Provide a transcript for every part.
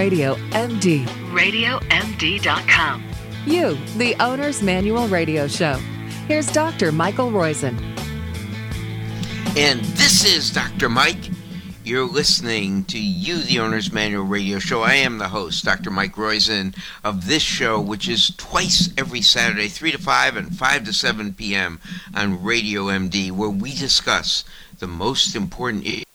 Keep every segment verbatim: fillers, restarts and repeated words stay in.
Radio M D. radio m d dot com. You, the Owner's Manual Radio Show. Here's Doctor Michael Roizen. And this is Doctor Mike. You're listening to You, the Owner's Manual Radio Show. I am the host, Doctor Mike Roizen, of this show, which is twice every Saturday, three to five and five to seven p.m. on Radio M D, where we discuss the most important issue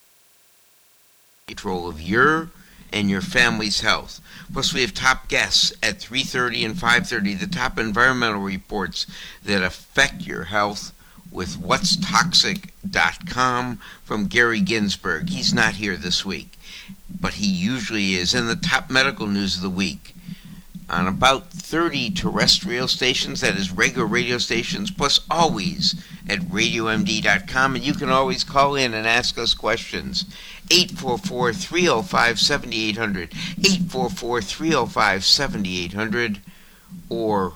control of your and your family's health. Plus, we have top guests at three thirty and five thirty, the top environmental reports that affect your health with what's toxic dot com from Gary Ginsberg. He's not here this week, but he usually is. And the top medical news of the week on about thirty terrestrial stations, that is regular radio stations, plus always at radio m d dot com. And you can always call in and ask us questions. eight four four, three oh five, seven eight zero zero, eight four four, three oh five, seven eight zero zero, or,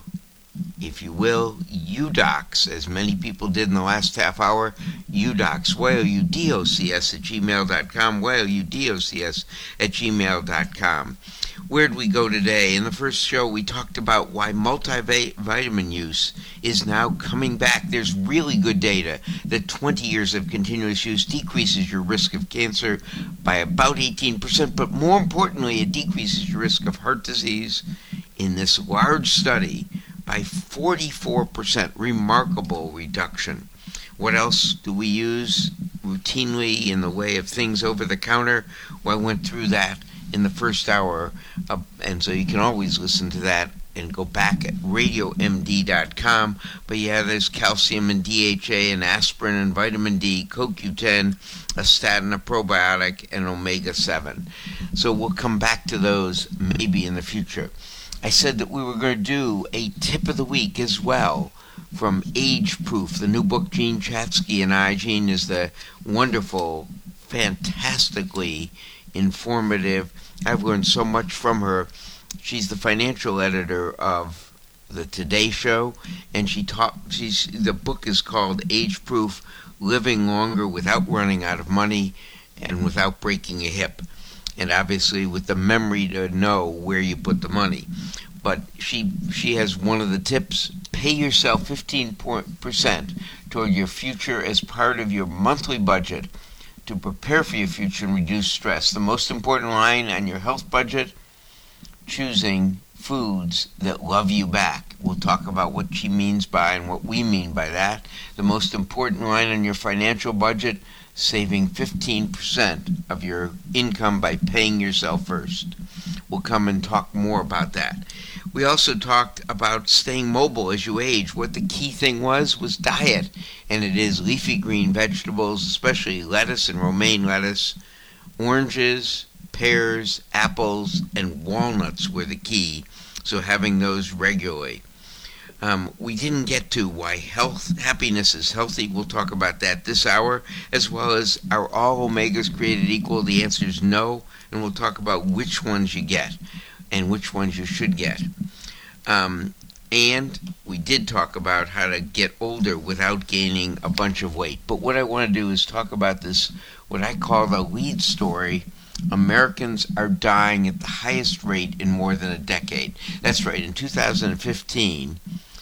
if you will, U docs, as many people did in the last half hour, U docs, Y O U D O C S at gmail dot com, Y O U D O C S at gmail dot com. Where'd we go today? In the first show, we talked about why multivitamin use is now coming back. There's really good data that twenty years of continuous use decreases your risk of cancer by about eighteen percent, but more importantly, it decreases your risk of heart disease in this large study by forty-four percent. Remarkable reduction. What else do we use routinely in the way of things over the counter? Well, I went through that in the first hour, uh, and so you can always listen to that and go back at radio m d dot com. But yeah, there's calcium and D H A and aspirin and vitamin D, C O Q ten, a statin, a probiotic, and omega seven. So we'll come back to those maybe in the future. I said that we were going to do a tip of the week as well from Age Proof, the new book. Jean Chatzky and I. Jean is the wonderful, fantastically informative. I've learned so much from her. She's the financial editor of the Today Show, and she taught. She's the book is called Age Proof: Living Longer Without Running Out of Money and Without Breaking a Hip, and obviously with the memory to know where you put the money. But she she has one of the tips: pay yourself fifteen percent toward your future as part of your monthly budget to prepare for your future and reduce stress. The most important line on your health budget: choosing foods that love you back. We'll talk about what she means by and what we mean by that. The most important line on your financial budget: saving fifteen percent of your income by paying yourself first. We'll come and talk more about that. We also talked about staying mobile as you age. What the key thing was, was diet. And it is leafy green vegetables, especially lettuce and romaine lettuce, oranges, pears, apples, and walnuts were the key. So having those regularly. Um, we didn't get to why health, happiness is healthy. We'll talk about that this hour, as well as are all omegas created equal? The answer is no, and we'll talk about which ones you get and which ones you should get. Um, and we did talk about how to get older without gaining a bunch of weight. But what I want to do is talk about this, what I call the lead story. Americans are dying at the highest rate in more than a decade. That's right. In two thousand fifteen,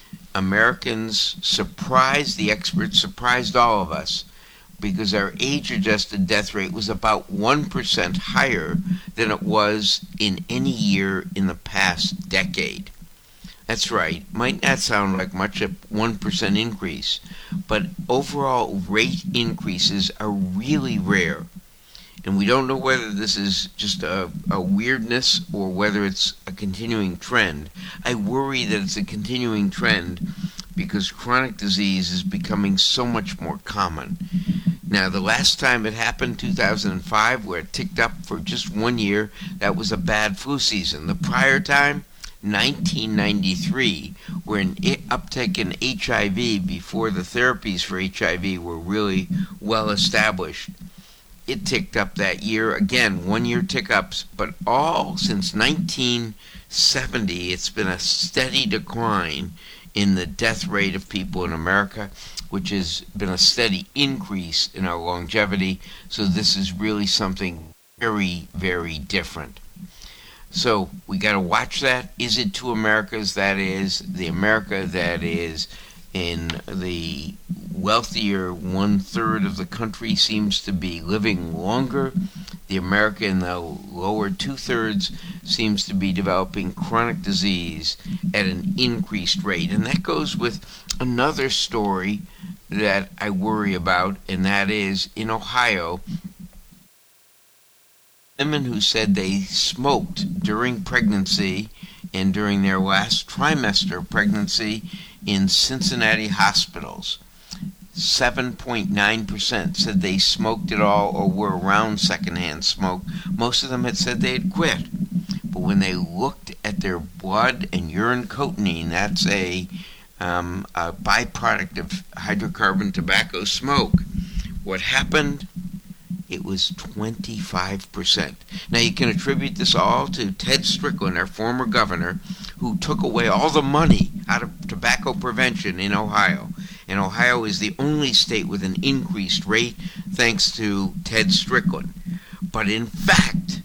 Americans surprised the experts, surprised all of us, because our age-adjusted death rate was about one percent higher than it was in any year in the past decade. That's right. Might not sound like much, a one percent increase, but overall rate increases are really rare. And we don't know whether this is just a, a weirdness or whether it's a continuing trend. I worry that it's a continuing trend because chronic disease is becoming so much more common. Now, the last time it happened, two thousand five, where it ticked up for just one year, that was a bad flu season. The prior time, nineteen ninety-three, where an uptick in H I V before the therapies for H I V were really well established. It ticked up that year. Again, one-year tick-ups, but all since nineteen seventy, it's been a steady decline in the death rate of people in America, which has been a steady increase in our longevity. So this is really something very, very different. So we got to watch that. Is it two Americas? That is, the America that is in the wealthier one-third of the country seems to be living longer. The America in the lower two-thirds seems to be developing chronic disease at an increased rate. And that goes with another story that I worry about, and that is in Ohio, women who said they smoked during pregnancy and during their last trimester of pregnancy in Cincinnati hospitals. seven point nine percent said they smoked it all or were around secondhand smoke. Most of them had said they had quit. But when they looked at their blood and urine cotinine, that's a, um, a byproduct of hydrocarbon tobacco smoke, what happened? It was twenty-five percent. Now, you can attribute this all to Ted Strickland, our former governor, who took away all the money out of tobacco prevention in Ohio. And Ohio is the only state with an increased rate thanks to Ted Strickland. But in fact,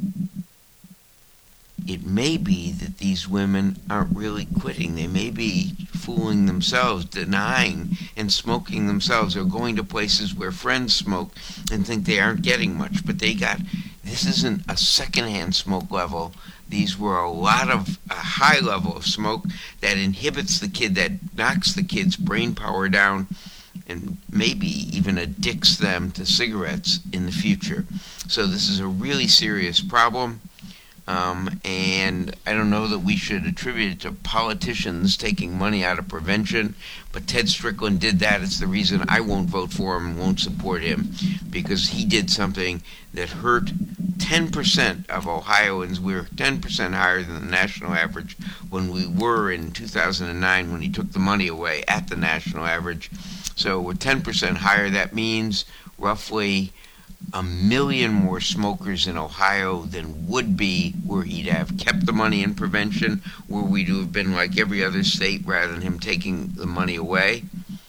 it may be that these women aren't really quitting. They may be fooling themselves, denying and smoking themselves, or going to places where friends smoke and think they aren't getting much. But they got, this isn't a secondhand smoke level. These were a lot of, a high level of smoke that inhibits the kid, that knocks the kid's brain power down, and maybe even addicts them to cigarettes in the future. So this is a really serious problem. Um, and I don't know that we should attribute it to politicians taking money out of prevention, but Ted Strickland did that. It's the reason I won't vote for him and won't support him, because he did something that hurt ten percent of Ohioans. We were ten percent higher than the national average when we were in two thousand nine when he took the money away at the national average. So we're ten percent higher. That means roughly a million more smokers in Ohio than would be were he to have kept the money in prevention, were we to have been like every other state rather than him taking the money away.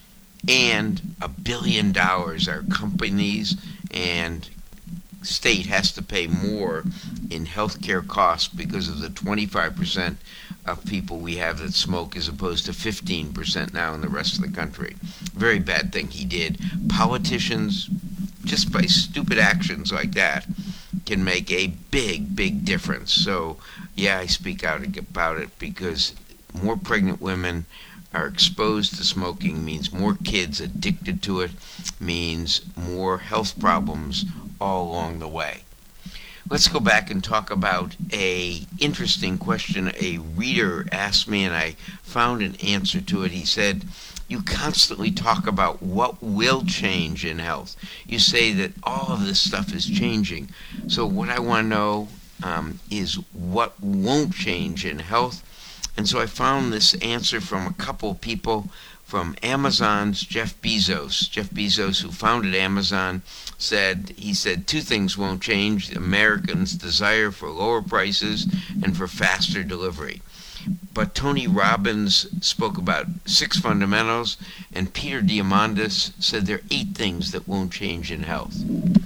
And a billion dollars our companies and state has to pay more in healthcare costs because of the twenty-five percent of people we have that smoke as opposed to fifteen percent now in the rest of the country. Very bad thing he did. Politicians, just by stupid actions like that, can make a big, big difference. So, yeah, I speak out about it because more pregnant women are exposed to smoking, means more kids addicted to it, means more health problems all along the way. Let's go back and talk about a interesting question a reader asked me, and I found an answer to it. He said, you constantly talk about what will change in health. You say that all of this stuff is changing. So what I want to know um, is what won't change in health. And so I found this answer from a couple of people. From Amazon's Jeff Bezos. Jeff Bezos, who founded Amazon, said, he said two things won't change: Americans' desire for lower prices and for faster delivery. But Tony Robbins spoke about six fundamentals, and Peter Diamandis said there are eight things that won't change in health.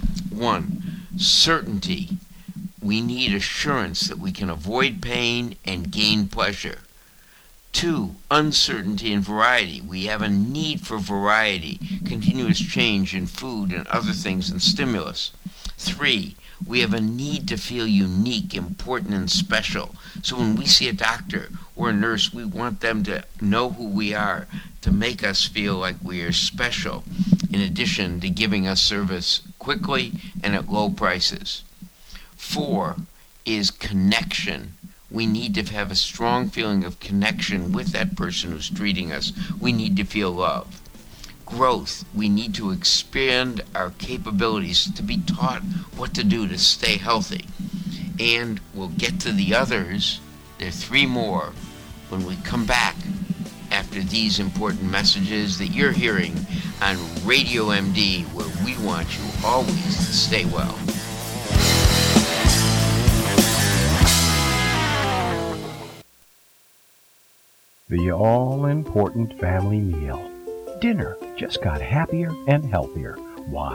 One, certainty. We need assurance that we can avoid pain and gain pleasure. Two, uncertainty and variety. We have a need for variety, continuous change in food and other things, and stimulus. Three, we have a need to feel unique, important, and special. So when we see a doctor or a nurse, we want them to know who we are, to make us feel like we are special, in addition to giving us service quickly and at low prices. Four is connection. We need to have a strong feeling of connection with that person who's treating us. We need to feel love. Growth. We need to expand our capabilities, to be taught what to do to stay healthy. And we'll get to the others, there are three more, when we come back after these important messages that you're hearing on Radio M D, where we want you always to stay well. The all-important family meal. Dinner just got happier and healthier. Why?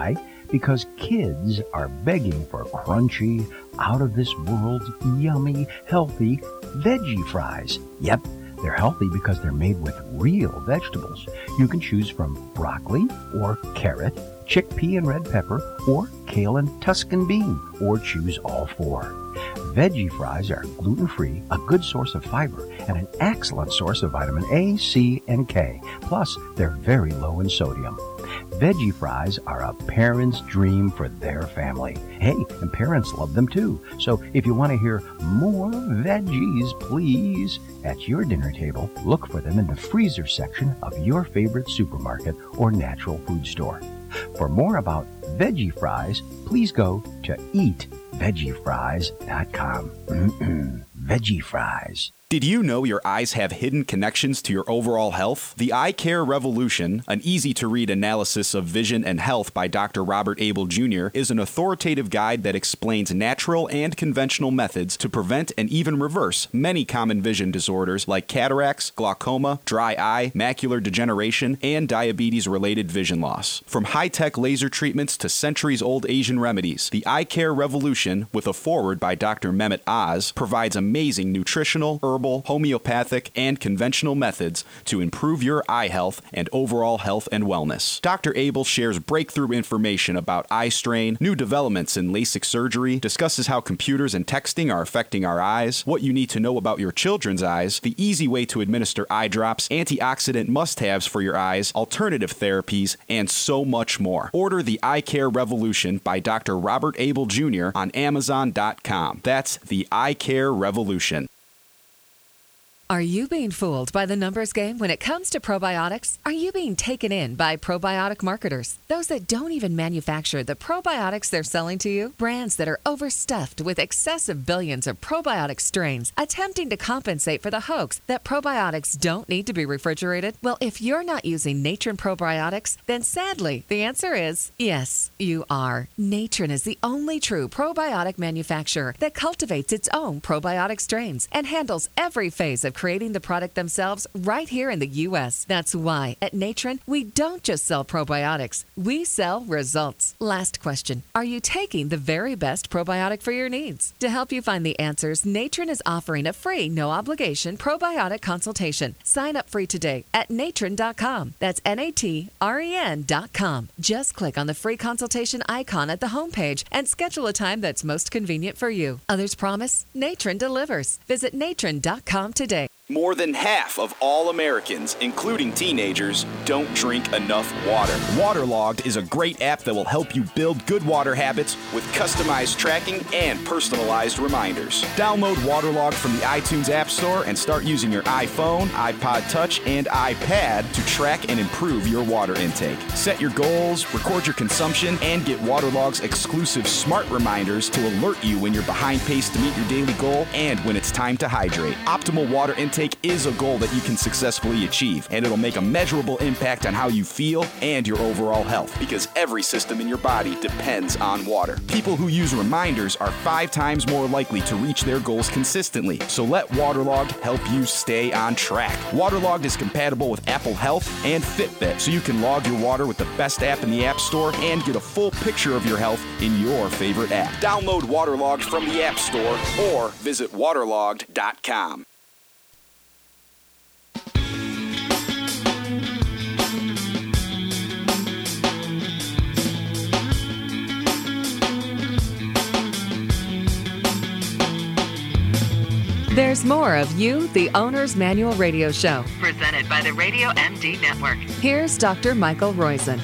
because kids are begging for crunchy, out-of-this-world, yummy, healthy veggie fries. Yep, they're healthy because they're made with real vegetables. You can choose from broccoli or carrot, chickpea and red pepper, or kale and Tuscan bean, or choose all four. Veggie fries are gluten-free, a good source of fiber, and an excellent source of vitamin A, C, and K. Plus, they're very low in sodium. Veggie fries are a parent's dream for their family. Hey, and parents love them too. So if you want to hear more veggies, please, at your dinner table, look for them in the freezer section of your favorite supermarket or natural food store. For more about veggie fries, please go to eat veggie fries dot com. Veggie fries. Did you know your eyes have hidden connections to your overall health? The Eye Care Revolution, an easy-to-read analysis of vision and health by Doctor Robert Abel Junior, is an authoritative guide that explains natural and conventional methods to prevent and even reverse many common vision disorders like cataracts, glaucoma, dry eye, macular degeneration, and diabetes-related vision loss. From high-tech laser treatments to centuries-old Asian remedies, the Eye Care Revolution, with a foreword by Doctor Mehmet Oz, provides amazing nutritional, herbal, homeopathic, and conventional methods to improve your eye health and overall health and wellness. Doctor Abel shares breakthrough information about eye strain, new developments in LASIK surgery, discusses how computers and texting are affecting our eyes, what you need to know about your children's eyes, the easy way to administer eye drops, antioxidant must-haves for your eyes, alternative therapies, and so much more. Order the Eye Care Revolution by Doctor Robert Abel Junior on Amazon dot com. That's the Eye Care Revolution. Are you being fooled by the numbers game when it comes to probiotics? Are you being taken in by probiotic marketers? Those that don't even manufacture the probiotics they're selling to you? Brands that are overstuffed with excessive billions of probiotic strains, attempting to compensate for the hoax that probiotics don't need to be refrigerated? Well, if you're not using Natron probiotics, then sadly, the answer is yes, you are. Natron is the only true probiotic manufacturer that cultivates its own probiotic strains and handles every phase of creating the product themselves right here in the U S. That's why at Natron, we don't just sell probiotics, we sell results. Last question. Are you taking the very best probiotic for your needs? To help you find the answers, Natron is offering a free, no-obligation probiotic consultation. Sign up free today at natron dot com. That's N A T R E N dot com. Just click on the free consultation icon at the homepage and schedule a time that's most convenient for you. Others promise, Natron delivers. Visit natron dot com today. More than half of all Americans, including teenagers, don't drink enough water. Waterlogged is a great app that will help you build good water habits with customized tracking and personalized reminders. Download Waterlogged from the iTunes App Store and start using your iPhone, iPod Touch, and iPad to track and improve your water intake. Set your goals, record your consumption, and get Waterlogged's exclusive smart reminders to alert you when you're behind pace to meet your daily goal and when it's time to hydrate. Optimal water intake is a goal that you can successfully achieve, and it'll make a measurable impact on how you feel and your overall health, because every system in your body depends on water. People who use reminders are five times more likely to reach their goals consistently, so let Waterlogged help you stay on track. Waterlogged is compatible with Apple Health and Fitbit, so you can log your water with the best app in the App Store and get a full picture of your health in your favorite app. Download Waterlogged from the App Store or visit waterlogged dot com. There's more of You, the Owner's Manual Radio Show. Presented by the Radio M D Network. Here's Doctor Michael Roizen.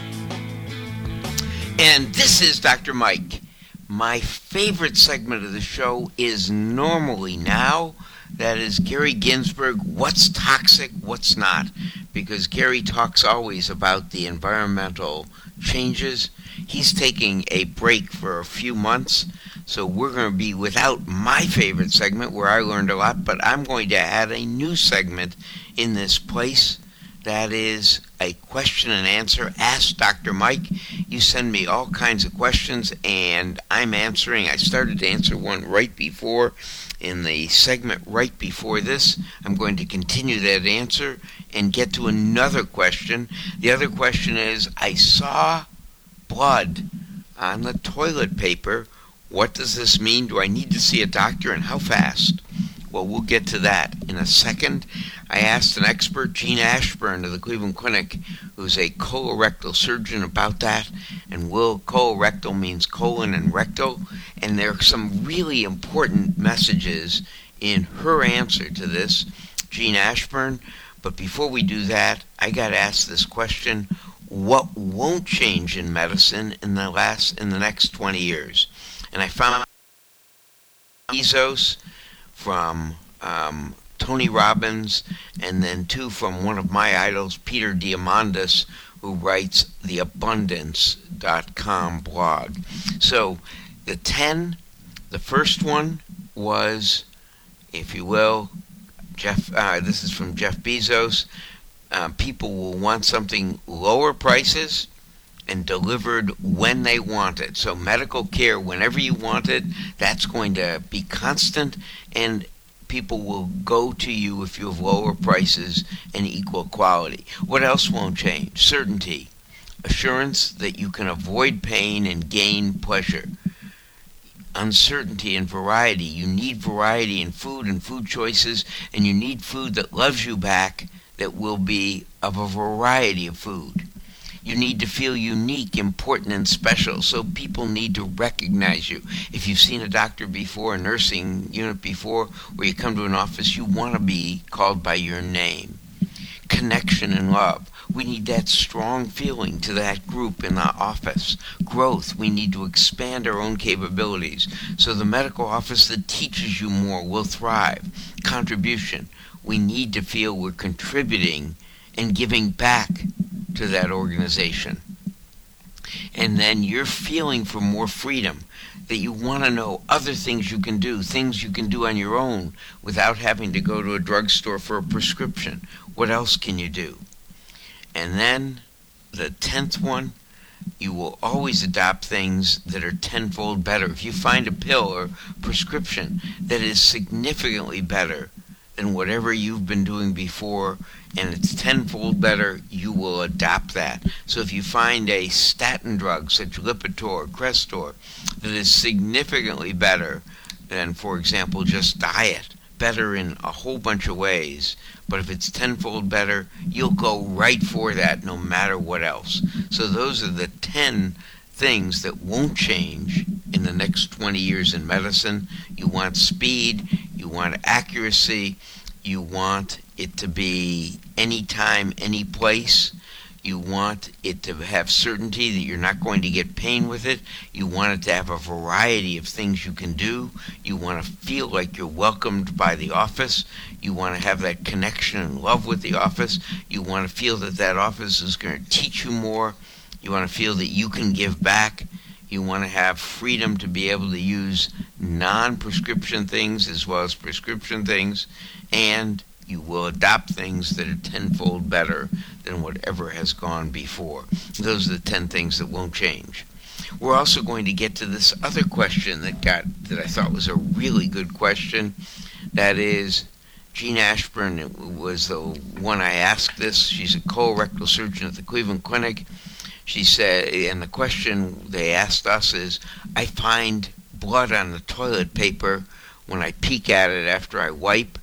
And this is Doctor Mike. My favorite segment of the show is Normally Now. That is Gary Ginsberg, What's Toxic, What's Not? Because Gary talks always about the environmental changes. He's taking a break for a few months, so we're going to be without my favorite segment where I learned a lot, but I'm going to add a new segment in this place. That is a question and answer. Ask Doctor Mike. You send me all kinds of questions, and I'm answering. I started to answer one right before, in the segment right before this. I'm going to continue that answer and get to another question. The other question is, I saw blood on the toilet paper. What does this mean? Do I need to see a doctor, and how fast? Well, we'll get to that in a second. I asked an expert, Gene Ashburn of the Cleveland Clinic, who's a colorectal surgeon, about that. And will colorectal means colon and rectal. And there are some really important messages in her answer to this, Gene Ashburn. But before we do that, I got to ask this question: what won't change in medicine in the last in the next twenty years? And I found Bezos from um, Tony Robbins, and then two from one of my idols, Peter Diamandis, who writes the abundance dot com blog. So the ten, the first one was, if you will, Jeff. Uh, this is from Jeff Bezos. Uh, people will want something lower prices and delivered when they want it. So medical care, whenever you want it, that's going to be constant, and people will go to you if you have lower prices and equal quality. What else won't change? Certainty. Assurance that you can avoid pain and gain pleasure. Uncertainty and variety. You need variety in food and food choices, and you need food that loves you back, that will be of a variety of food. You need to feel unique, important, and special, so people need to recognize you. If you've seen a doctor before, a nursing unit before, or you come to an office, you want to be called by your name. Connection and love. We need that strong feeling to that group in the office. Growth. We need to expand our own capabilities, so the medical office that teaches you more will thrive. Contribution. We need to feel we're contributing and giving back to that organization. And then you're feeling for more freedom, that you want to know other things you can do, things you can do on your own without having to go to a drugstore for a prescription. What else can you do? And then the tenth one, you will always adopt things that are tenfold better. If you find a pill or prescription that is significantly better than whatever you've been doing before, and it's tenfold better, you will adopt that. So if you find a statin drug, such Lipitor, Crestor, that is significantly better than, for example, just diet, better in a whole bunch of ways, but if it's tenfold better, you'll go right for that no matter what else. So those are the ten things that won't change in the next twenty years in medicine. You want speed, you want accuracy, you want it to be anytime, any place. You want it to have certainty that you're not going to get pain with it. You want it to have a variety of things you can do. You want to feel like you're welcomed by the office. You want to have that connection and love with the office. You want to feel that that office is going to teach you more. You want to feel that you can give back. You want to have freedom to be able to use non-prescription things as well as prescription things. And you will adopt things that are tenfold better than whatever has gone before. Those are the ten things that won't change. We're also going to get to this other question that got that I thought was a really good question. That is, Gene Ashburn was the one I asked this. She's a colorectal surgeon at the Cleveland Clinic. She said, and the question they asked us is, I find blood on the toilet paper when I peek at it after I wipe.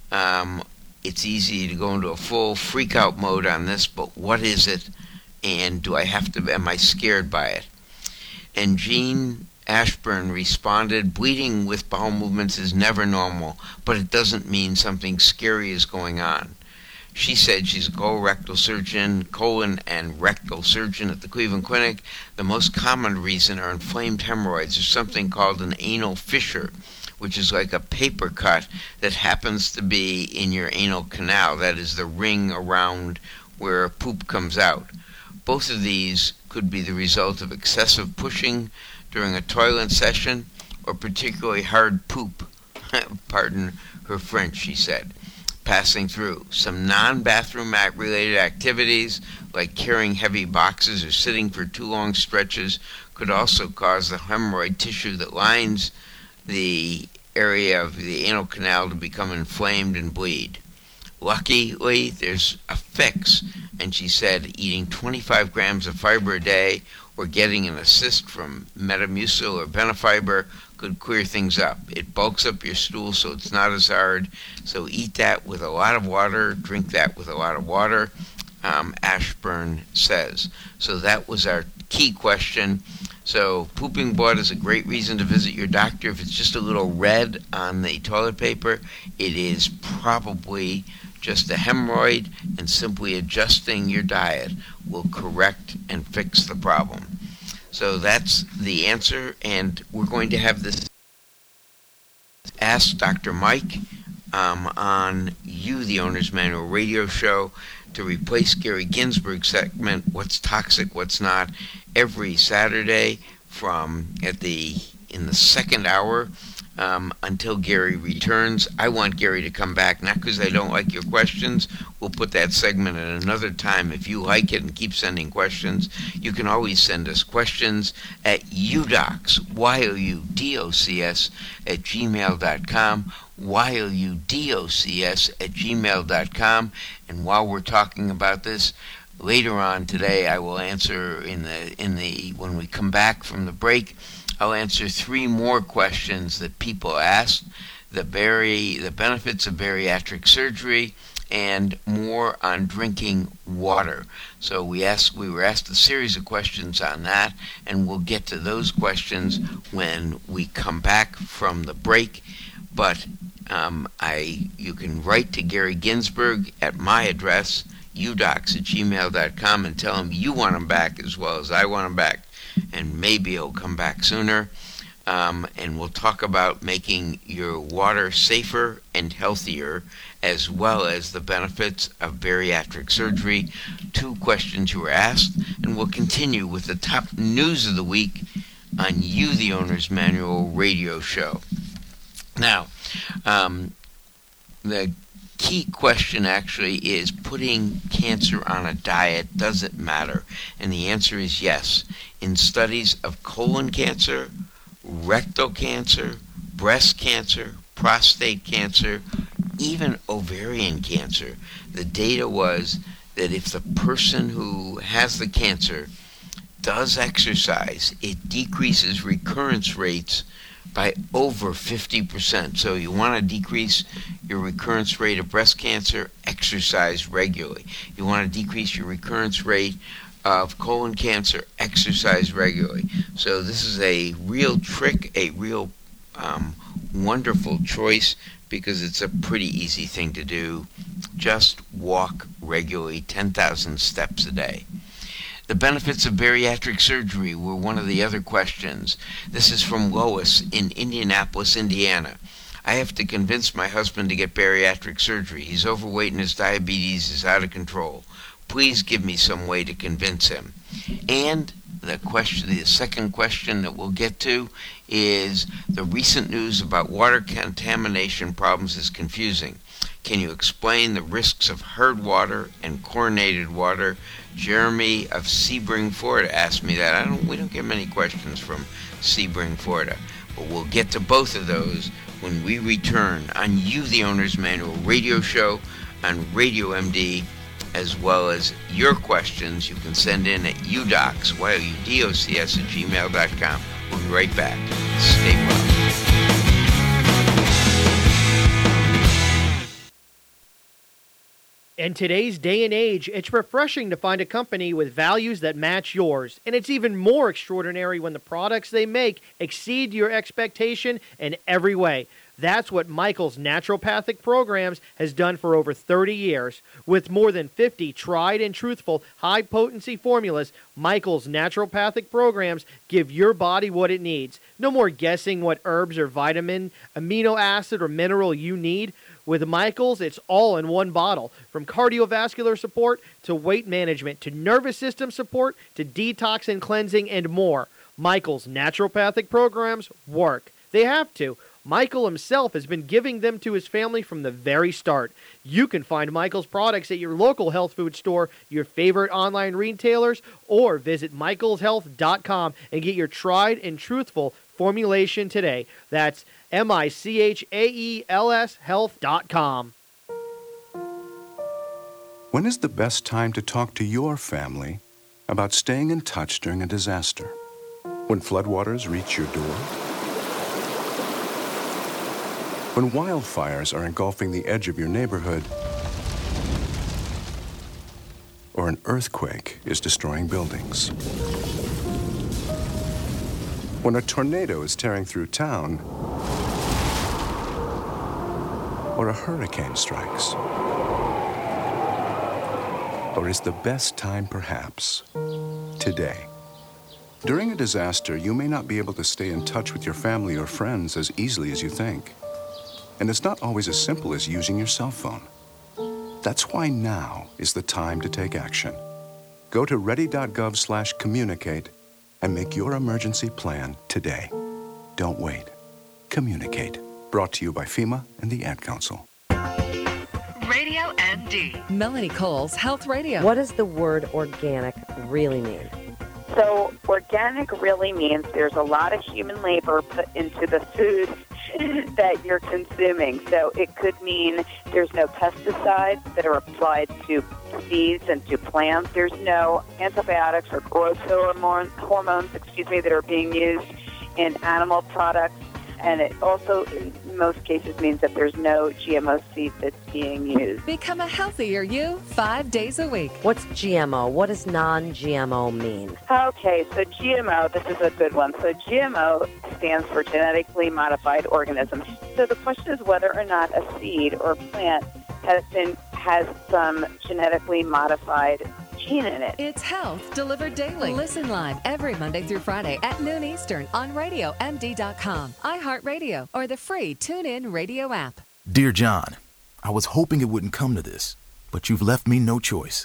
Um, it's easy to go into a full freak out mode on this, but what is it? And do I have to, am I scared by it? And Gene Ashburn responded, bleeding with bowel movements is never normal, but it doesn't mean something scary is going on. She said she's a colorectal surgeon, colon and rectal surgeon at the Cleveland Clinic. The most common reason are inflamed hemorrhoids, or something called an anal fissure, which is like a paper cut that happens to be in your anal canal. That is the ring around where poop comes out. Both of these could be the result of excessive pushing during a toilet session or particularly hard poop. Pardon her French, she said. Passing through. Some non-bathroom related activities like carrying heavy boxes or sitting for too long stretches could also cause the hemorrhoid tissue that lines the area of the anal canal to become inflamed and bleed. Luckily, there's a fix, and she said eating twenty-five grams of fiber a day or getting an assist from Metamucil or Benefiber could clear things up. It bulks up your stool so it's not as hard. So eat that with a lot of water, drink that with a lot of water, um, Ashburn says. So that was our key question. So pooping blood is a great reason to visit your doctor. If it's just a little red on the toilet paper, it is probably just a hemorrhoid, and simply adjusting your diet will correct and fix the problem. So that's the answer, and we're going to have this Ask Doctor Mike um, on You, the Owner's Manual radio show to replace Gary Ginsberg's segment, What's Toxic, What's Not, every Saturday from at the in the second hour um, until Gary returns. I want Gary to come back, not because I don't like your questions. We'll put that segment at another time. If you like it and keep sending questions, you can always send us questions at udocs, Y O U D O C S, at gmail dot com, Y O U D O C S at gmail dot com. And while we're talking about this, later on today, I will answer in the in the when we come back from the break, I'll answer three more questions that people asked, the bari- the benefits of bariatric surgery, and more on drinking water. So we asked, we were asked a series of questions on that, and we'll get to those questions when we come back from the break. But um, I, you can write to Gary Ginsberg at my address, udocs at gmail dot com, and tell him you want him back as well as I want him back, and maybe he'll come back sooner. Um, and we'll talk about making your water safer and healthier, as well as the benefits of bariatric surgery. Two questions you were asked, and we'll continue with the top news of the week on You, the Owner's Manual radio show. Now, um, the key question actually is, putting cancer on a diet, does it matter? And the answer is yes. In studies of colon cancer, rectal cancer, breast cancer, prostate cancer, even ovarian cancer, the data was that if the person who has the cancer does exercise, it decreases recurrence rates by over fifty percent. So you want to decrease your recurrence rate of breast cancer, exercise regularly. You want to decrease your recurrence rate of colon cancer, exercise regularly. So this is a real trick, a real um, wonderful choice, because it's a pretty easy thing to do. Just walk regularly, ten thousand steps a day. The benefits of bariatric surgery were one of the other questions. This is from Lois in Indianapolis, Indiana. I have to convince my husband to get bariatric surgery. He's overweight and his diabetes is out of control. Please give me some way to convince him. And the question, the second question that we'll get to is, the recent news about water contamination problems is confusing. Can you explain the risks of hard water and chlorinated water? Jeremy of Sebring, Florida asked me that. I don't. We don't get many questions from Sebring, Florida. But we'll get to both of those when we return on You, the Owner's Manual radio show on Radio M D, as well as your questions you can send in at udocs, Y O U D O C S, at gmail dot com. We'll be right back. Stay well. In today's day and age, it's refreshing to find a company with values that match yours. And it's even more extraordinary when the products they make exceed your expectation in every way. That's what Michael's Naturopathic Programs has done for over thirty years. With more than fifty tried and truthful high-potency formulas, Michael's Naturopathic Programs give your body what it needs. No more guessing what herbs or vitamin, amino acid, or mineral you need. With Michael's, it's all in one bottle. From cardiovascular support to weight management to nervous system support to detox and cleansing and more. Michael's Naturopathic Programs work. They have to. Michael himself has been giving them to his family from the very start. You can find Michael's products at your local health food store, your favorite online retailers, or visit michaels health dot com and get your tried and truthful formulation today. That's M I C H A E L S health dot com. When is the best time to talk to your family about staying in touch during a disaster. When floodwaters reach your door. When wildfires are engulfing the edge of your neighborhood. Or an earthquake is destroying buildings. When a tornado is tearing through town. Or a hurricane strikes. Or is the best time perhaps today? During a disaster, you may not be able to stay in touch with your family or friends as easily as you think. And it's not always as simple as using your cell phone. That's why now is the time to take action. Go to ready.gov slash communicate and make your emergency plan today. Don't wait. Communicate. Brought to you by FEMA and the Ad Council. Radio M D. Melanie Cole's Health Radio. What does the word organic really mean? So organic really means there's a lot of human labor put into the food that you're consuming. So it could mean there's no pesticides that are applied to seeds and to plants. There's no antibiotics or growth hormone, hormones, excuse me, that are being used in animal products. And it also, in most cases, means that there's no G M O seed that's being used. Become a healthier you five days a week. What's G M O? What does non-G M O mean? Okay, so G M O, this is a good one. So G M O stands for genetically modified organisms. So the question is whether or not a seed or plant has been has some genetically modified gene in it. It's health delivered daily. Listen live every Monday through Friday at noon Eastern on radio M D dot com, iHeartRadio, or the free TuneIn Radio app. Dear John, I was hoping it wouldn't come to this, but you've left me no choice.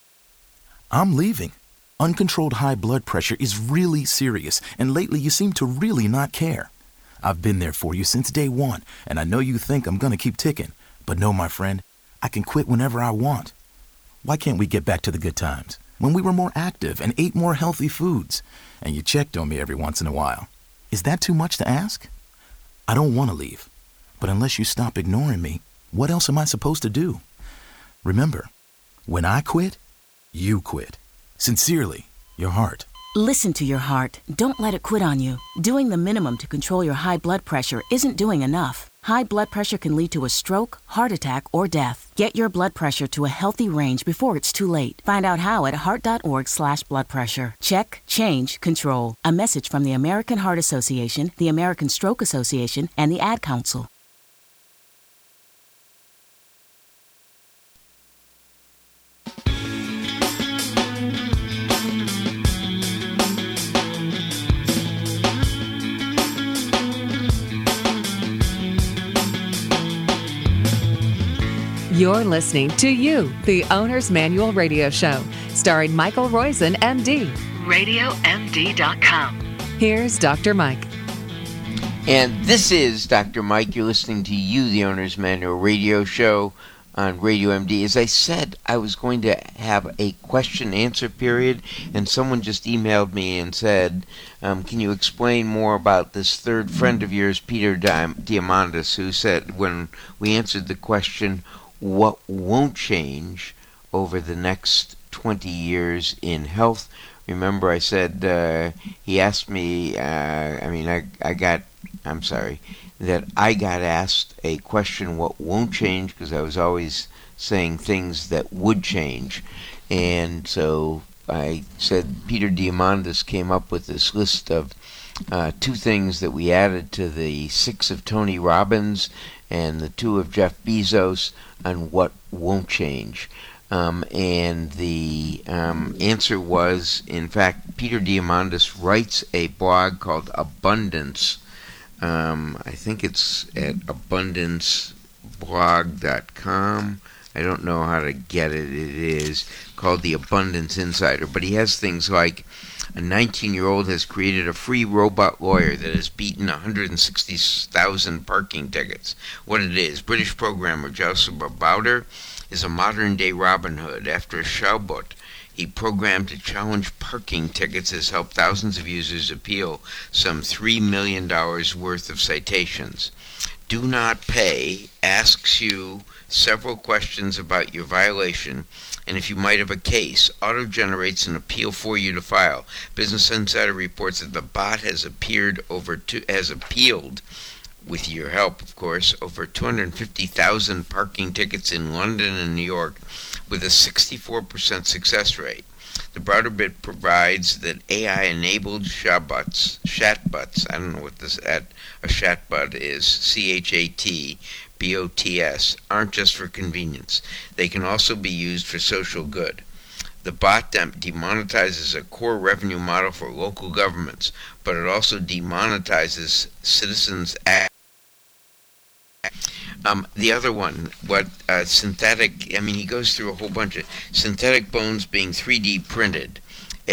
I'm leaving. Uncontrolled high blood pressure is really serious, and lately you seem to really not care. I've been there for you since day one, and I know you think I'm going to keep ticking. But no, my friend, I can quit whenever I want. Why can't we get back to the good times, when we were more active and ate more healthy foods, and you checked on me every once in a while? Is that too much to ask? I don't want to leave, but unless you stop ignoring me, what else am I supposed to do? Remember, when I quit, you quit. Sincerely, your heart. Listen to your heart. Don't let it quit on you. Doing the minimum to control your high blood pressure isn't doing enough. High blood pressure can lead to a stroke, heart attack, or death. Get your blood pressure to a healthy range before it's too late. Find out how at heart.org slash blood pressure. Check, change, control. A message from the American Heart Association, the American Stroke Association, and the Ad Council. You're listening to You, the Owner's Manual Radio Show, starring Michael Roizen, M D. radio M D dot com. Here's Doctor Mike. And this is Doctor Mike. You're listening to You, the Owner's Manual Radio Show on Radio M D. As I said, I was going to have a question-answer period, and someone just emailed me and said, um, can you explain more about this third friend of yours, Peter Diamandis, who said when we answered the question, what won't change over the next twenty years in health? Remember I said, uh, he asked me, uh, I mean, I, I got, I'm sorry, that I got asked a question, what won't change, because I was always saying things that would change. And so I said Peter Diamandis came up with this list of uh, two things that we added to the six of Tony Robbins and the two of Jeff Bezos on what won't change. Um, and the um, answer was, in fact, Peter Diamandis writes a blog called Abundance. Um, I think it's at abundance blog dot com. I don't know how to get it. It is called The Abundance Insider. But he has things like a nineteen-year-old has created a free robot lawyer that has beaten one hundred sixty thousand parking tickets. What it is, British programmer Joseph Bowder is a modern-day Robin Hood. After Schaubot, he programmed to challenge parking tickets, has helped thousands of users appeal some three million dollars worth of citations. Do Not Pay asks you several questions about your violation and if you might have a case. Auto-generates an appeal for you to file. Business Insider reports that the bot has appeared over two, has appealed, with your help, of course, over two hundred fifty thousand parking tickets in London and New York with a sixty-four percent success rate. The broader bit provides that A I-enabled chatbots, chatbots, I don't know what this at a chatbot is, C H A T B O T S, aren't just for convenience. They can also be used for social good. The bot demonetizes a core revenue model for local governments, but it also demonetizes citizens' acts. Um, the other one, what uh, synthetic, I mean, he goes through a whole bunch of synthetic bones being three D printed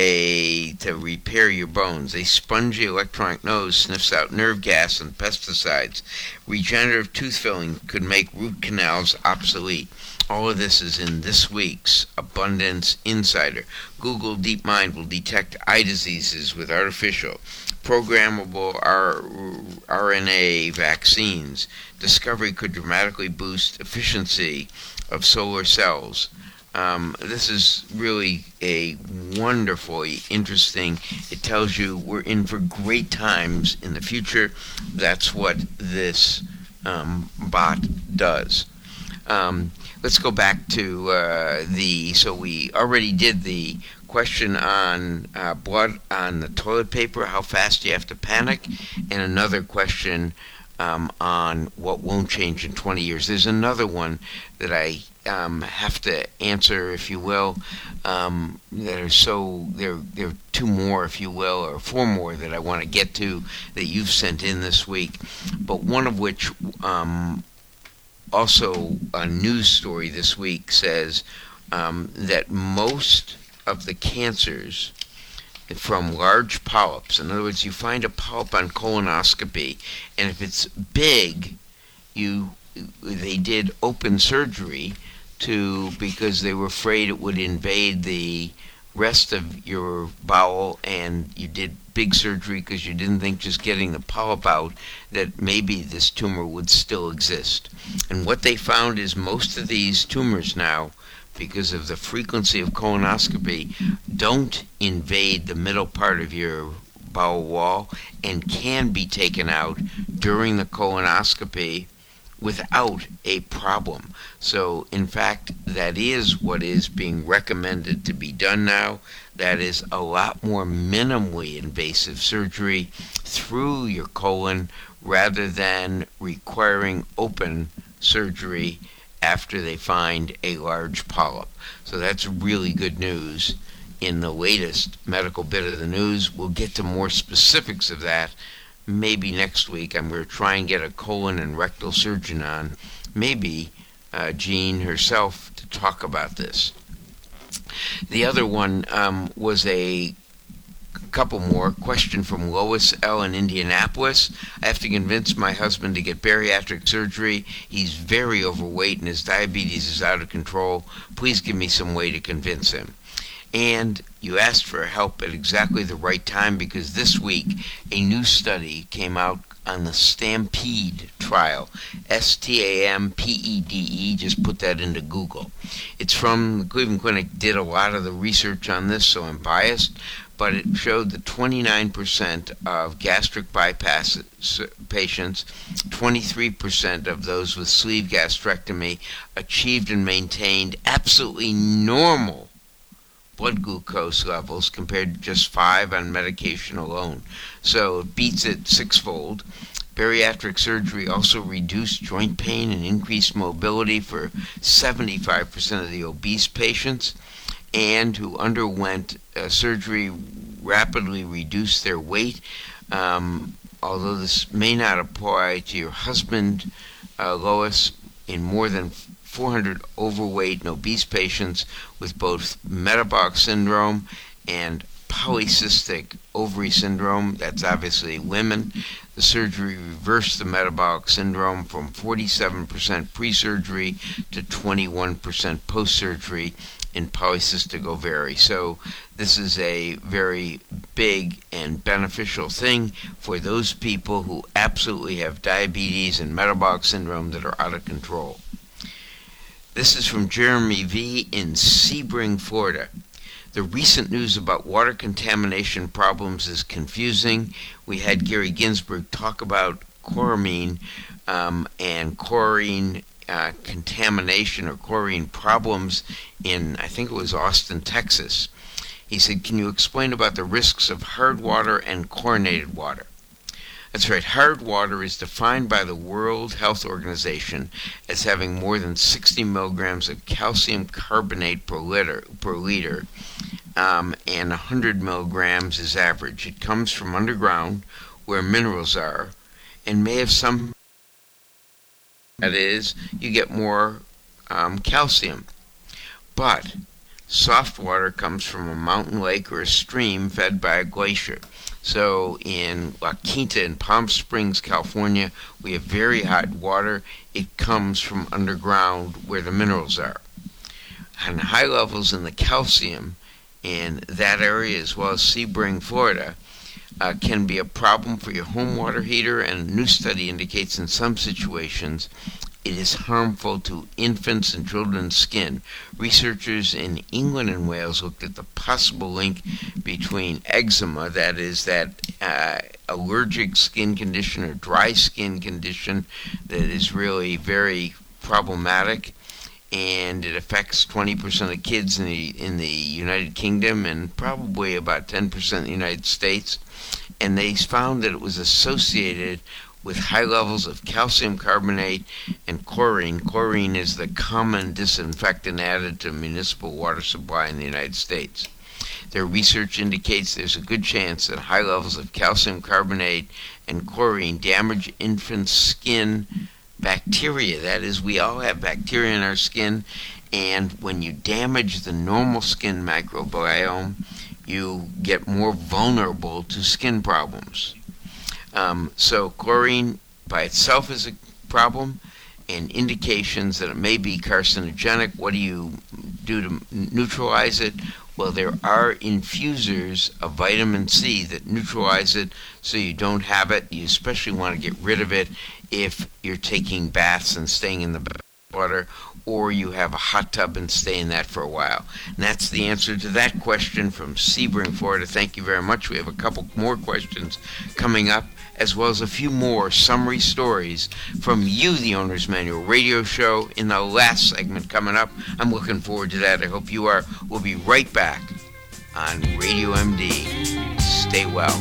a to repair your bones. A spongy electronic nose sniffs out nerve gas and pesticides. Regenerative tooth filling could make root canals obsolete. All of this is in this week's Abundance Insider. Google DeepMind will detect eye diseases with artificial, programmable R- RNA vaccines. Discovery could dramatically boost efficiency of solar cells. Um, this is really a wonderfully interesting, it tells you we're in for great times in the future. That's what this um, bot does. Um, let's go back to uh, the, so we already did the question on uh, blood on the toilet paper, how fast do you have to panic, and another question um, on what won't change in twenty years. There's another one that I um, have to answer, if you will, um, that are so, there, there are two more, if you will, or four more that I want to get to that you've sent in this week, but one of which um, also a news story this week says um, that most of the cancers from large polyps, in other words, you find a polyp on colonoscopy, and if it's big, you they did open surgery to because they were afraid it would invade the rest of your bowel, and you did big surgery because you didn't think just getting the polyp out that maybe this tumor would still exist. And what they found is most of these tumors now, because of the frequency of colonoscopy, don't invade the middle part of your bowel wall and can be taken out during the colonoscopy without a problem. So, in fact, that is what is being recommended to be done now. That is a lot more minimally invasive surgery through your colon rather than requiring open surgery after they find a large polyp. So that's really good news in the latest medical bit of the news. We'll get to more specifics of that maybe next week. I'm going to try and get a colon and rectal surgeon on, maybe uh, Jean herself, to talk about this. The other one um, was a couple more. Question from Lois L. in Indianapolis. I have to convince my husband to get bariatric surgery. He's very overweight and his diabetes is out of control. Please give me some way to convince him. And you asked for help at exactly the right time, because this week a new study came out on the STAMPEDE trial. S T A M P E D E, just put that into Google. It's from the Cleveland Clinic, did a lot of the research on this, so I'm biased, but it showed that twenty-nine percent of gastric bypass patients, twenty-three percent of those with sleeve gastrectomy achieved and maintained absolutely normal blood glucose levels compared to just five on medication alone. So it beats it sixfold. Bariatric surgery also reduced joint pain and increased mobility for seventy-five percent of the obese patients, and who underwent uh, surgery rapidly reduced their weight. Um, although this may not apply to your husband, uh, Lois, in more than four hundred overweight and obese patients with both metabolic syndrome and polycystic ovary syndrome, that's obviously women, the surgery reversed the metabolic syndrome from forty-seven percent pre-surgery to twenty-one percent post-surgery in polycystic ovary. So this is a very big and beneficial thing for those people who absolutely have diabetes and metabolic syndrome that are out of control. This is from Jeremy V. in Sebring, Florida. The recent news about water contamination problems is confusing. We had Gary Ginsberg talk about chloramine um, and chlorine uh, contamination or chlorine problems in, I think it was Austin, Texas. He said, can you explain about the risks of hard water and chlorinated water? That's right. Hard water is defined by the World Health Organization as having more than sixty milligrams of calcium carbonate per liter, per liter um, and one hundred milligrams is average. It comes from underground where minerals are and may have some, that is, you get more um, calcium. But soft water comes from a mountain lake or a stream fed by a glacier. So in La Quinta in Palm Springs, California, we have very hot water. It comes from underground where the minerals are. And high levels in the calcium in that area, as well as Sebring, Florida, uh, can be a problem for your home water heater, and a new study indicates in some situations it is harmful to infants and children's skin. Researchers in England and Wales looked at the possible link between eczema, that is, that uh, allergic skin condition or dry skin condition that is really very problematic, and it affects twenty percent of kids in the in the United Kingdom and probably about ten percent in the United States. And they found that it was associated with high levels of calcium carbonate and chlorine. Chlorine is the common disinfectant added to municipal water supply in the United States. Their research indicates there's a good chance that high levels of calcium carbonate and chlorine damage infants' skin bacteria. That is, we all have bacteria in our skin, and when you damage the normal skin microbiome, you get more vulnerable to skin problems. Um, so chlorine by itself is a problem, and indications that it may be carcinogenic. What do you do to neutralize it? Well, there are infusers of vitamin C that neutralize it so you don't have it. You especially want to get rid of it if you're taking baths and staying in the water, or you have a hot tub and stay in that for a while. And that's the answer to that question from Sebring, Florida. Thank you very much. We have a couple more questions coming up, as well as a few more summary stories from You, the Owner's Manual radio show in the last segment coming up. I'm looking forward to that. I hope you are. We'll be right back on Radio M D. Stay well.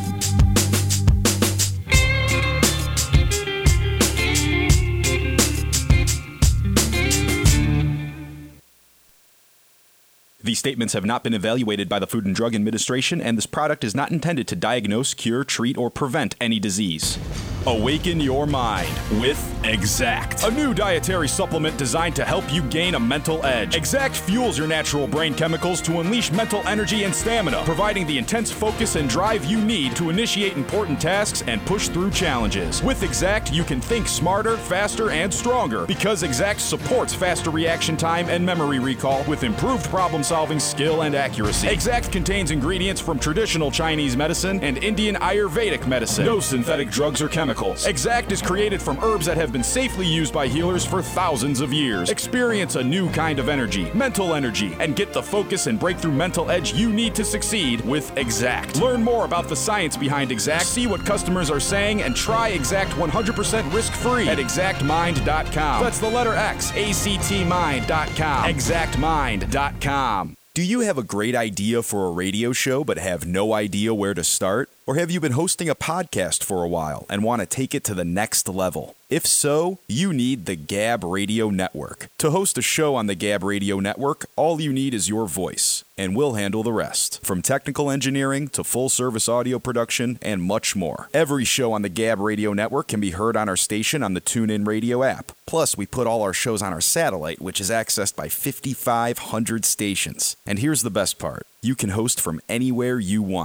These statements have not been evaluated by the Food and Drug Administration, and this product is not intended to diagnose, cure, treat, or prevent any disease. Awaken your mind with Exact, a new dietary supplement designed to help you gain a mental edge. Exact fuels your natural brain chemicals to unleash mental energy and stamina, providing the intense focus and drive you need to initiate important tasks and push through challenges. With Exact, you can think smarter, faster, and stronger, because Exact supports faster reaction time and memory recall with improved problem-solving skill and accuracy. Exact contains ingredients from traditional Chinese medicine and Indian Ayurvedic medicine. No synthetic drugs or chemicals. Exact is created from herbs that have been safely used by healers for thousands of years. Experience a new kind of energy, mental energy, and get the focus and breakthrough mental edge you need to succeed with Exact. Learn more about the science behind Exact, see what customers are saying, and try Exact one hundred percent risk-free at exact mind dot com. That's the letter X, A C T mind dot com. exact mind dot com. Do you have a great idea for a radio show but have no idea where to start? Or have you been hosting a podcast for a while and want to take it to the next level? If so, you need the Gab Radio Network. To host a show on the Gab Radio Network, all you need is your voice, and we'll handle the rest. From technical engineering to full-service audio production and much more. Every show on the Gab Radio Network can be heard on our station on the TuneIn Radio app. Plus, we put all our shows on our satellite, which is accessed by fifty-five hundred stations. And here's the best part. You can host from anywhere you want.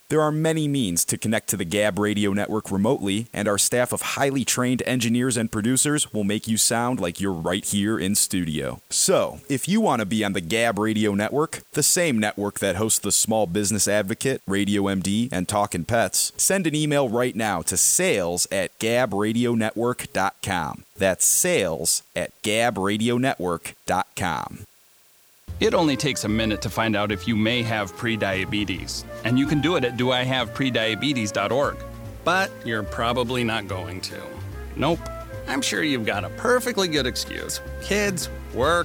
There are many means to connect to the Gab Radio Network remotely, and our staff of highly trained engineers and producers will make you sound like you're right here in studio. So, if you want to be on the Gab Radio Network, the same network that hosts the Small Business Advocate, Radio M D, and Talkin' Pets, send an email right now to sales at gab radio network dot com. That's sales at gab radio network dot com. It only takes a minute to find out if you may have prediabetes, and you can do it at do I have prediabetes dot org. But you're probably not going to. Nope. I'm sure you've got a perfectly good excuse. Kids, work.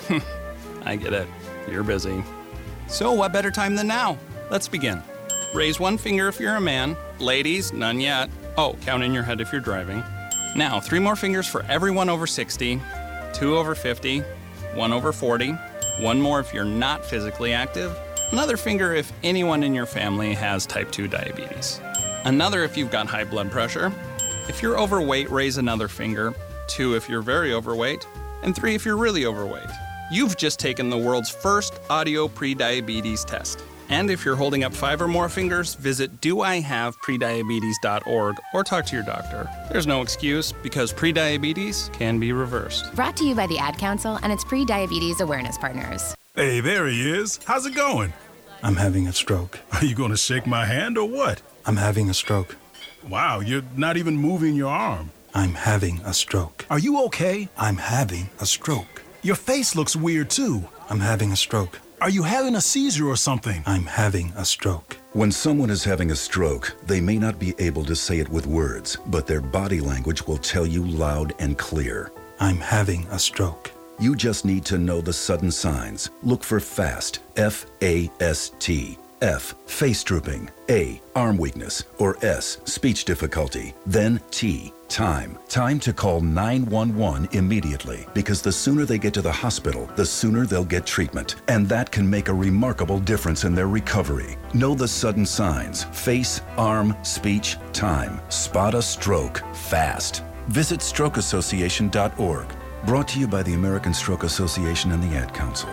I get it. You're busy. So what better time than now? Let's begin. Raise one finger if you're a man. Ladies, none yet. Oh, count in your head if you're driving. Now, three more fingers for everyone over sixty, two over fifty, one over forty, one more if you're not physically active, another finger if anyone in your family has type two diabetes, another if you've got high blood pressure. If you're overweight, raise another finger, two if you're very overweight, and three if you're really overweight. You've just taken the world's first audio prediabetes test. And if you're holding up five or more fingers, visit do I have prediabetes dot org or talk to your doctor. There's no excuse because prediabetes can be reversed. Brought to you by the Ad Council and its pre-diabetes awareness partners. Hey, there he is. How's it going? I'm having a stroke. Are you going to shake my hand or what? I'm having a stroke. Wow, you're not even moving your arm. I'm having a stroke. Are you okay? I'm having a stroke. Your face looks weird too. I'm having a stroke. Are you having a seizure or something? I'm having a stroke. When someone is having a stroke, they may not be able to say it with words, but their body language will tell you loud and clear. I'm having a stroke. You just need to know the sudden signs. Look for FAST, F A S T. F, face drooping. A, arm weakness. Or S, speech difficulty. Then T, time. Time to call nine one one immediately, because the sooner they get to the hospital, the sooner they'll get treatment. And that can make a remarkable difference in their recovery. Know the sudden signs. Face, arm, speech, time. Spot a stroke fast. Visit stroke association dot org. Brought to you by the American Stroke Association and the Ad Council.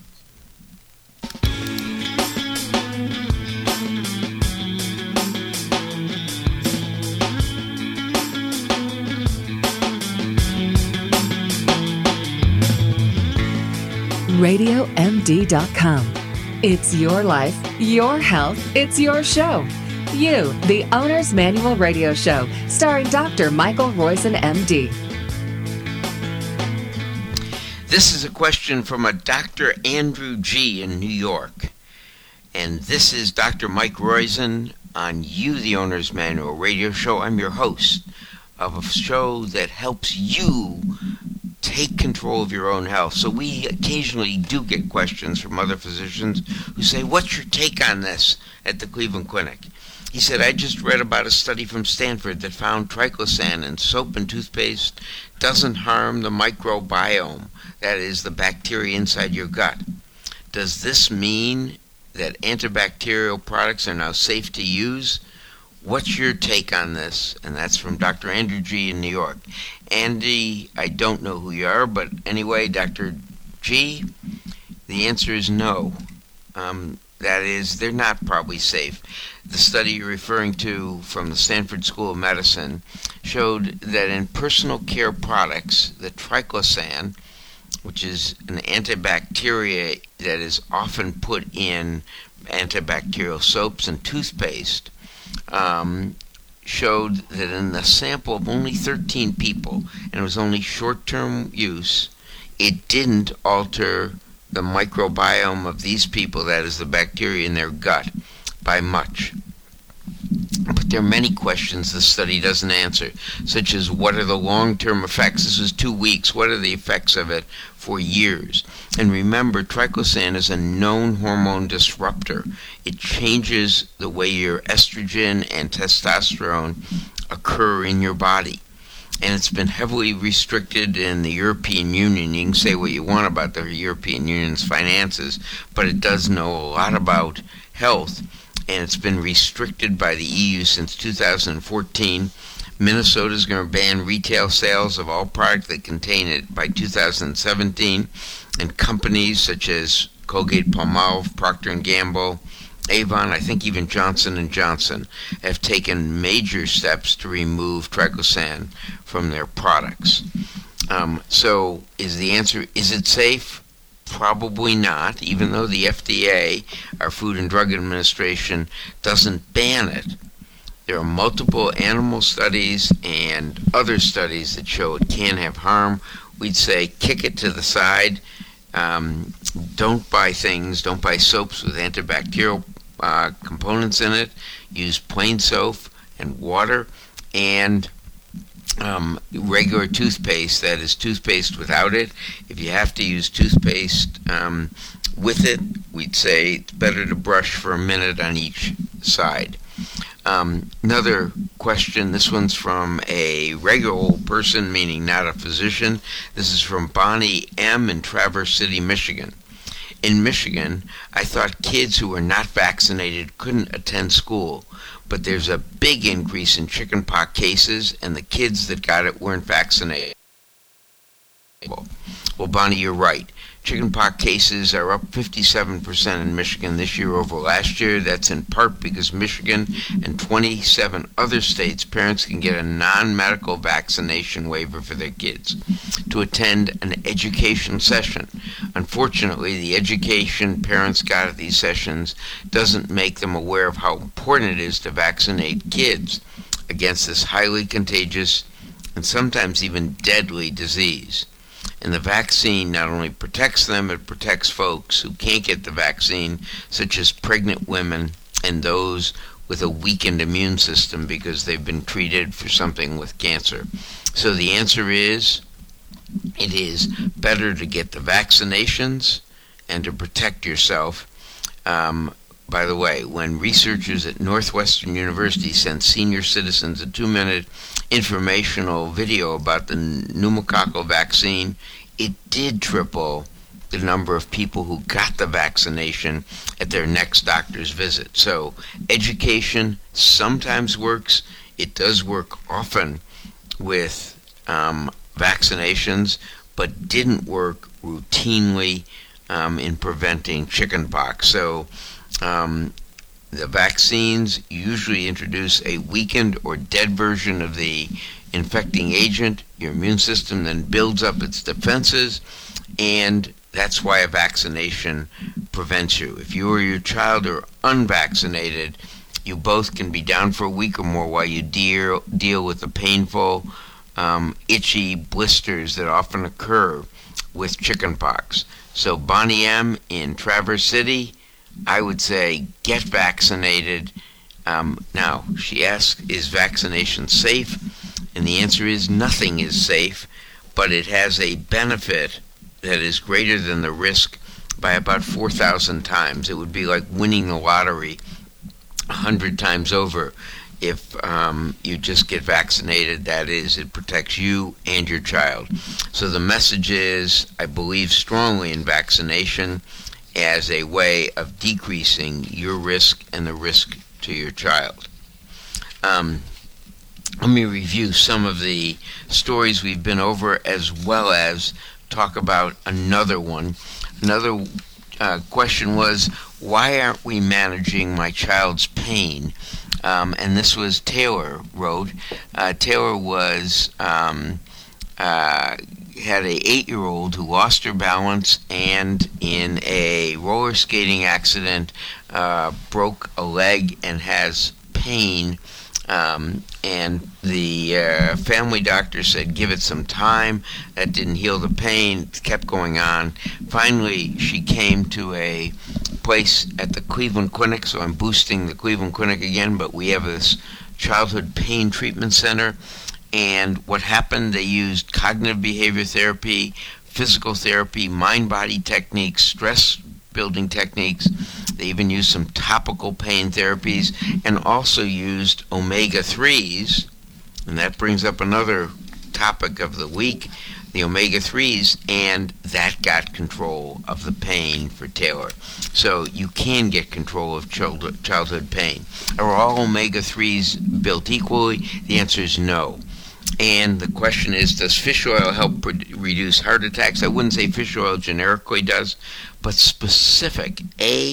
radio m d dot com. It's your life, your health, it's your show. You, the Owner's Manual Radio Show, starring Doctor Michael Roizen, M D. This is a question from a Doctor Andrew G. in New York. And this is Doctor Mike Roizen on You, the Owner's Manual Radio Show. I'm your host of a show that helps you take control of your own health. So we occasionally do get questions from other physicians who say, what's your take on this at the Cleveland Clinic? He said, I just read about a study from Stanford that found triclosan in soap and toothpaste doesn't harm the microbiome, that is, the bacteria inside your gut. Does this mean that antibacterial products are now safe to use? What's your take on this? And that's from Doctor Andrew G. in New York. Andy, I don't know who you are, but anyway, Doctor G., the answer is no. Um, that is, they're not probably safe. The study you're referring to from the Stanford School of Medicine showed that in personal care products, the triclosan, which is an antibacteria that is often put in antibacterial soaps and toothpaste, um, showed that in the sample of only thirteen people, and it was only short-term use, it didn't alter the microbiome of these people, that is, the bacteria in their gut, by much. But there are many questions the study doesn't answer, such as what are the long-term effects? This was two weeks. What are the effects of it for years? And remember, triclosan is a known hormone disruptor. It changes the way your estrogen and testosterone occur in your body. And it's been heavily restricted in the European Union. You can say what you want about the European Union's finances, but it does know a lot about health. And it's been restricted by the E U since two thousand fourteen. Minnesota is going to ban retail sales of all products that contain it by two thousand seventeen. And companies such as Colgate-Palmolive, Procter and Gamble, Avon, I think even Johnson and Johnson have taken major steps to remove triclosan from their products. Um, so is the answer, is it safe? Probably not, even though the F D A, our Food and Drug Administration, doesn't ban it. There are multiple animal studies and other studies that show it can have harm. We'd say kick it to the side. Um, don't buy things, don't buy soaps with antibacterial uh, components in it. Use plain soap and water and um, regular toothpaste, that is toothpaste without it. If you have to use toothpaste um, with it, we'd say it's better to brush for a minute on each side. Um, another question, this one's from a regular old person, meaning not a physician. This is from Bonnie M. in Traverse City, Michigan. In Michigan, I thought kids who were not vaccinated couldn't attend school, but there's a big increase in chickenpox cases, and the kids that got it weren't vaccinated. Well, Bonnie, you're right. Chickenpox cases are up fifty-seven percent in Michigan this year over last year. That's in part because Michigan and twenty-seven other states, parents can get a non-medical vaccination waiver for their kids to attend an education session. Unfortunately, the education parents got at these sessions doesn't make them aware of how important it is to vaccinate kids against this highly contagious and sometimes even deadly disease. And the vaccine not only protects them, it protects folks who can't get the vaccine, such as pregnant women and those with a weakened immune system because they've been treated for something with cancer. So the answer is, it is better to get the vaccinations and to protect yourself. Um, by the way, when researchers at Northwestern University sent senior citizens a two-minute informational video about the pneumococcal vaccine, it did triple the number of people who got the vaccination at their next doctor's visit. So education sometimes works. It does work often with um, vaccinations, but didn't work routinely um, in preventing chickenpox. So um, the vaccines usually introduce a weakened or dead version of the infecting agent. Your immune system then builds up its defenses, and that's why a vaccination prevents you. If you or your child are unvaccinated, you both can be down for a week or more while you deal, deal with the painful, um, itchy blisters that often occur with chickenpox. So Bonnie M. in Traverse City, I would say get vaccinated. Um, now, she asks, is vaccination safe? And the answer is nothing is safe, but it has a benefit that is greater than the risk by about four thousand times. It would be like winning the lottery one hundred times over if um, you just get vaccinated. That is, it protects you and your child. So the message is, I believe strongly in vaccination as a way of decreasing your risk and the risk to your child. Um, let me review some of the stories we've been over, as well as talk about another one. Another uh, question was, why aren't we managing my child's pain? Um, and this was Taylor wrote. Uh, Taylor was um, uh, had a eight-year-old who lost her balance and in a roller skating accident uh, broke a leg and has pain. Um, and the uh, family doctor said, give it some time. That didn't heal the pain. It kept going on. Finally, she came to a place at the Cleveland Clinic, so I'm boosting the Cleveland Clinic again, but we have this childhood pain treatment center. And what happened, they used cognitive behavior therapy, physical therapy, mind-body techniques, stress building techniques. They even used some topical pain therapies and also used omega threes, and that brings up another topic of the week, the omega threes, and that got control of the pain for Taylor. So you can get control of child- childhood pain. Are all omega threes built equally? The answer is no. And the question is, does fish oil help pre- reduce heart attacks? I wouldn't say fish oil generically does, but specific A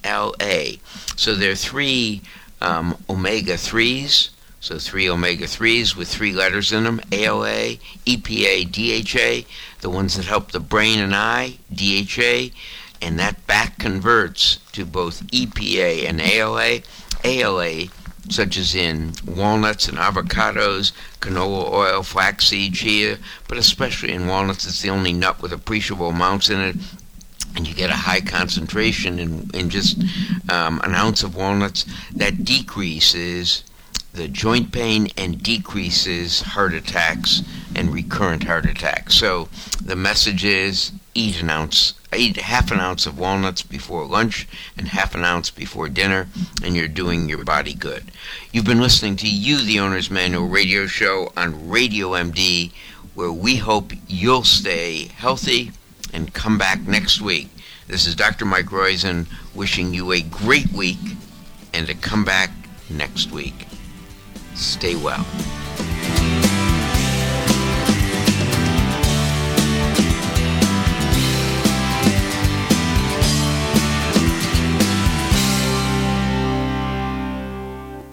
L A. So there are three um, omega threes, so three omega threes with three letters in them, A L A, E P A, D H A, the ones that help the brain and eye, D H A, and that back converts to both E P A and A L A. A L A, such as in walnuts and avocados, canola oil, flaxseed, chia, but especially in walnuts. It's the only nut with appreciable amounts in it, and you get a high concentration in, in just um, an ounce of walnuts. That decreases the joint pain and decreases heart attacks and recurrent heart attacks. So the message is eat an ounce, eat half an ounce of walnuts before lunch and half an ounce before dinner, and you're doing your body good. You've been listening to You, the Owner's Manual radio show on Radio M D, where we hope you'll stay healthy and come back next week. This is Doctor Mike Roizen wishing you a great week and to come back next week. Stay well.